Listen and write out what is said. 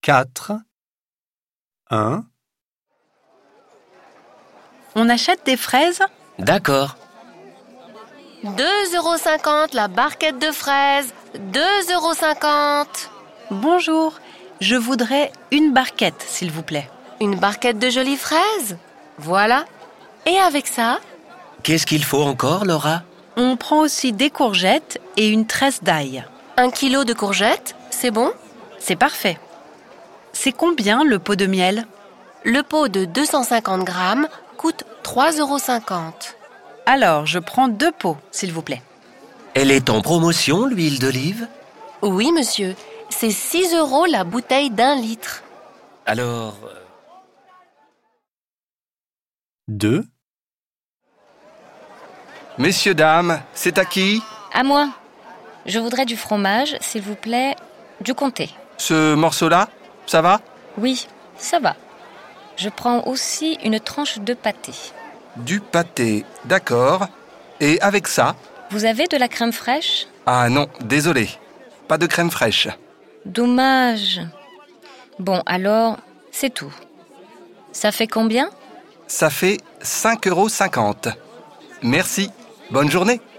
4, 1. On achète des fraises ? D'accord. 2,50 € la barquette de fraises. 2,50 €. Bonjour, je voudrais une barquette, s'il vous plaît. Une barquette de jolies fraises. Voilà. Et avec ça, Qu'est-ce qu'il faut encore, Laura? On prend aussi des courgettes et une tresse d'ail. 1 kilo de courgettes, c'est bon? C'est parfait. C'est combien le pot de miel ? Le pot de 250 grammes coûte 3,50 €. Alors, je prends 2 pots, s'il vous plaît. Elle est en promotion, l'huile d'olive? Oui, monsieur. C'est 6 € la bouteille d'1 litre. Alors, 2. Messieurs, dames, c'est à qui? À moi. Je voudrais du fromage, s'il vous plaît, du comté. Ce morceau-là, ça va? Oui, ça va. Je prends aussi une tranche de pâté. Du pâté, d'accord. Et avec ça? Vous avez de la crème fraîche ? Ah non, désolé. Pas de crème fraîche. Dommage. Bon, alors, c'est tout. Ça fait combien ? Ça fait 5,50 €. Merci. Bonne journée.